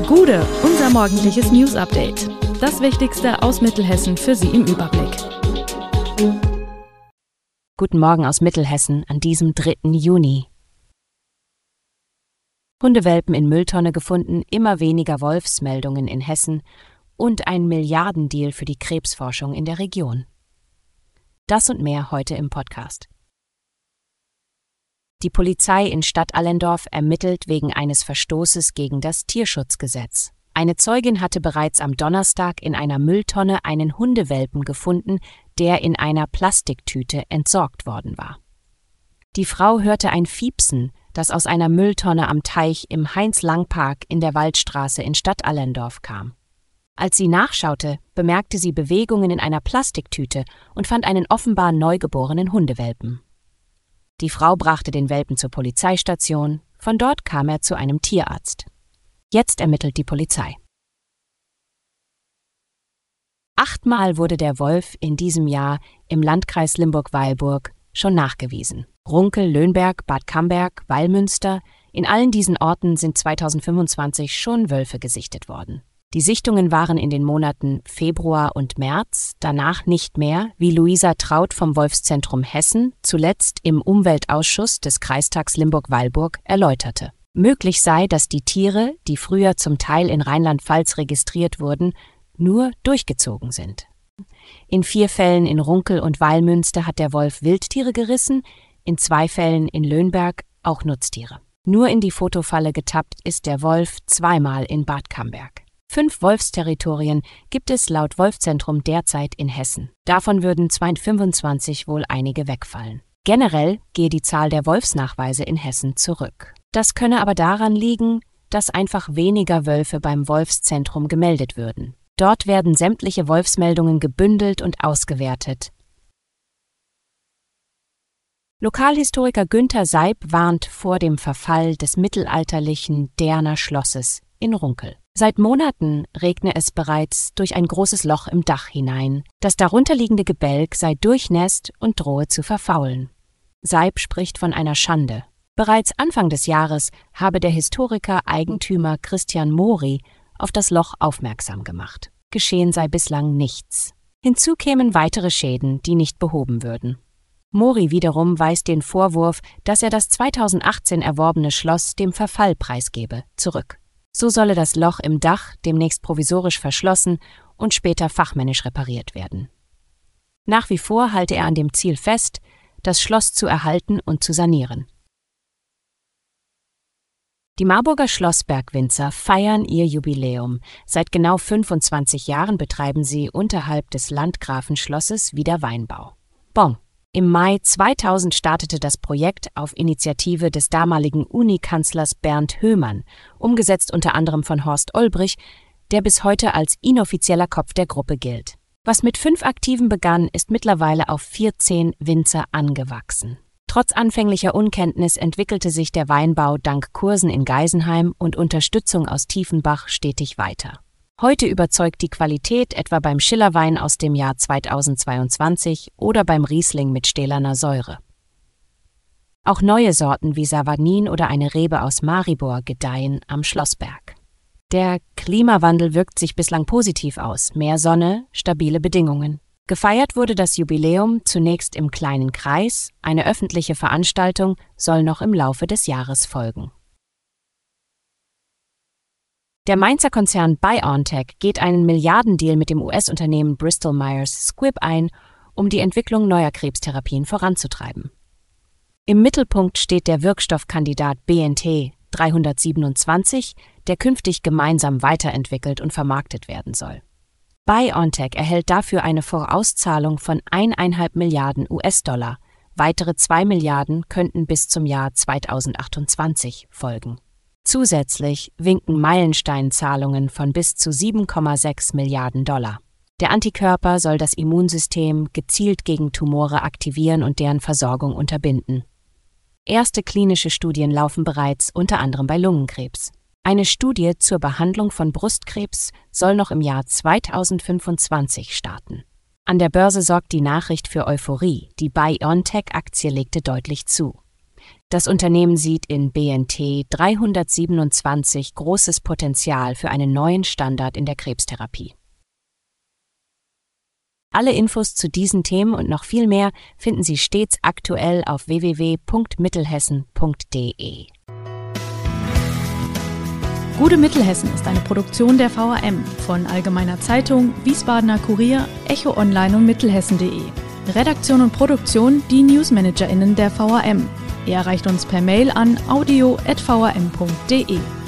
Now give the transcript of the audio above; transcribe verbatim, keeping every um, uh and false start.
Gude, unser morgendliches News-Update. Das Wichtigste aus Mittelhessen für Sie im Überblick. Guten Morgen aus Mittelhessen an diesem dritten Juni. Hundewelpen in Mülltonne gefunden, immer weniger Wolfsmeldungen in Hessen und ein Milliardendeal für die Krebsforschung in der Region. Das und mehr heute im Podcast. Die Polizei in Stadtallendorf ermittelt wegen eines Verstoßes gegen das Tierschutzgesetz. Eine Zeugin hatte bereits am Donnerstag in einer Mülltonne einen Hundewelpen gefunden, der in einer Plastiktüte entsorgt worden war. Die Frau hörte ein Fiepsen, das aus einer Mülltonne am Teich im Heinz-Lang-Park in der Waldstraße in Stadtallendorf kam. Als sie nachschaute, bemerkte sie Bewegungen in einer Plastiktüte und fand einen offenbar neugeborenen Hundewelpen. Die Frau brachte den Welpen zur Polizeistation, von dort kam er zu einem Tierarzt. Jetzt ermittelt die Polizei. Achtmal wurde der Wolf in diesem Jahr im Landkreis Limburg-Weilburg schon nachgewiesen. Runkel, Löhnberg, Bad Camberg, Wallmünster, in allen diesen Orten sind zweitausendfünfundzwanzig schon Wölfe gesichtet worden. Die Sichtungen waren in den Monaten Februar und März, danach nicht mehr, wie Luisa Traut vom Wolfszentrum Hessen zuletzt im Umweltausschuss des Kreistags Limburg-Weilburg erläuterte. Möglich sei, dass die Tiere, die früher zum Teil in Rheinland-Pfalz registriert wurden, nur durchgezogen sind. In vier Fällen in Runkel und Wallmünster hat der Wolf Wildtiere gerissen, in zwei Fällen in Löhnberg auch Nutztiere. Nur in die Fotofalle getappt ist der Wolf zweimal in Bad Camberg. Fünf Wolfsterritorien gibt es laut Wolfzentrum derzeit in Hessen. Davon würden zweihundertfünfundzwanzig wohl einige wegfallen. Generell gehe die Zahl der Wolfsnachweise in Hessen zurück. Das könne aber daran liegen, dass einfach weniger Wölfe beim Wolfszentrum gemeldet würden. Dort werden sämtliche Wolfsmeldungen gebündelt und ausgewertet. Lokalhistoriker Günther Seib warnt vor dem Verfall des mittelalterlichen Derner Schlosses in Runkel. Seit Monaten regne es bereits durch ein großes Loch im Dach hinein. Das darunterliegende Gebälk sei durchnässt und drohe zu verfaulen. Seib spricht von einer Schande. Bereits Anfang des Jahres habe der Historiker Eigentümer Christian Mori auf das Loch aufmerksam gemacht. Geschehen sei bislang nichts. Hinzu kämen weitere Schäden, die nicht behoben würden. Mori wiederum weist den Vorwurf, dass er das zweitausendachtzehn erworbene Schloss dem Verfall preisgebe, zurück. So solle das Loch im Dach demnächst provisorisch verschlossen und später fachmännisch repariert werden. Nach wie vor halte er an dem Ziel fest, das Schloss zu erhalten und zu sanieren. Die Marburger Schlossbergwinzer feiern ihr Jubiläum. Seit genau fünfundzwanzig Jahren betreiben sie unterhalb des Landgrafenschlosses wieder Weinbau. Bon. Im Mai zweitausend startete das Projekt auf Initiative des damaligen Unikanzlers Bernd Höhmann, umgesetzt unter anderem von Horst Olbrich, der bis heute als inoffizieller Kopf der Gruppe gilt. Was mit fünf Aktiven begann, ist mittlerweile auf vierzehn Winzer angewachsen. Trotz anfänglicher Unkenntnis entwickelte sich der Weinbau dank Kursen in Geisenheim und Unterstützung aus Tiefenbach stetig weiter. Heute überzeugt die Qualität etwa beim Schillerwein aus dem Jahr zweitausendzweiundzwanzig oder beim Riesling mit stählerner Säure. Auch neue Sorten wie Savanin oder eine Rebe aus Maribor gedeihen am Schlossberg. Der Klimawandel wirkt sich bislang positiv aus, mehr Sonne, stabile Bedingungen. Gefeiert wurde das Jubiläum zunächst im kleinen Kreis, eine öffentliche Veranstaltung soll noch im Laufe des Jahres folgen. Der Mainzer Konzern BioNTech geht einen Milliardendeal mit dem U S-Unternehmen Bristol Myers Squibb ein, um die Entwicklung neuer Krebstherapien voranzutreiben. Im Mittelpunkt steht der Wirkstoffkandidat B N T dreihundertsiebenundzwanzig, der künftig gemeinsam weiterentwickelt und vermarktet werden soll. BioNTech erhält dafür eine Vorauszahlung von eineinhalb Milliarden U S-Dollar. Weitere zwei Milliarden könnten bis zum Jahr zweitausendachtundzwanzig folgen. Zusätzlich winken Meilensteinzahlungen von bis zu sieben Komma sechs Milliarden Dollar. Der Antikörper soll das Immunsystem gezielt gegen Tumore aktivieren und deren Versorgung unterbinden. Erste klinische Studien laufen bereits, unter anderem bei Lungenkrebs. Eine Studie zur Behandlung von Brustkrebs soll noch im Jahr zweitausendfünfundzwanzig starten. An der Börse sorgt die Nachricht für Euphorie. Die BioNTech-Aktie legte deutlich zu. Das Unternehmen sieht in B N T dreihundertsiebenundzwanzig großes Potenzial für einen neuen Standard in der Krebstherapie. Alle Infos zu diesen Themen und noch viel mehr finden Sie stets aktuell auf w w w punkt mittelhessen punkt d e. Gute Mittelhessen ist eine Produktion der V A M von Allgemeiner Zeitung, Wiesbadener Kurier, Echo Online und Mittelhessen punkt de. Redaktion und Produktion die NewsmanagerInnen der V A M. Ihr erreicht uns per Mail an audio at v a m punkt d e.